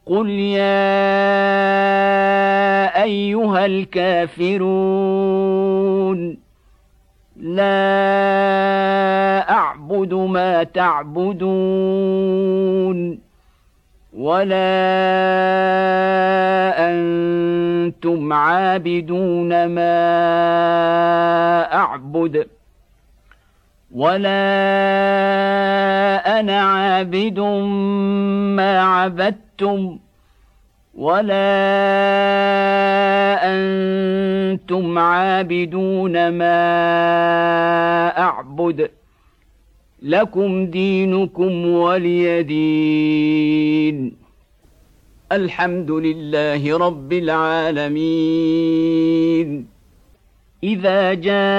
قل يا أيها الكافرون لا أعبد ما تعبدون ولا أنتم عابدون ما أعبد ولا أنا عابد ما عبدتم ولا أنتم عابدون ما أعبد لكم دينكم ولي دين. الحمد لله رب العالمين. إذا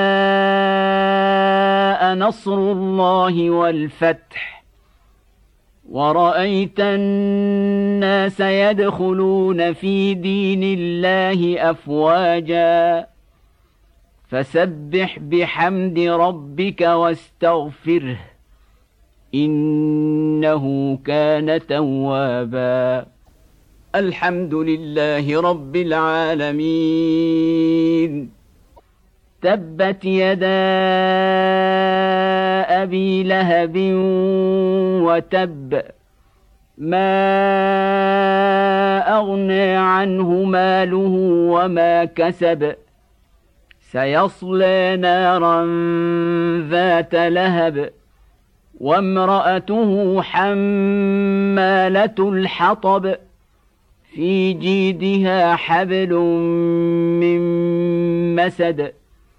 جاء نصر الله والفتح ورأيت الناس يدخلون في دين الله أفواجا فسبح بحمد ربك واستغفره إنه كان توابا. الحمد لله رب العالمين. تبت يدا أبي لهب وتب ما أغنى عنه ماله وما كسب سيصلى نارا ذات لهب وامرأته حمالة الحطب في جيدها حبل من مسد